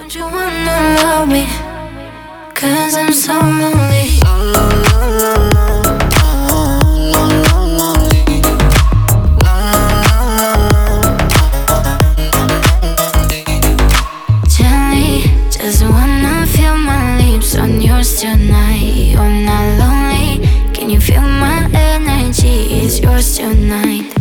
Don't you wanna love me? 'Cause I'm so lonely. Gently, just wanna feel my lips on yours tonight. You're not lonely. Can you feel my energy? It's yours tonight.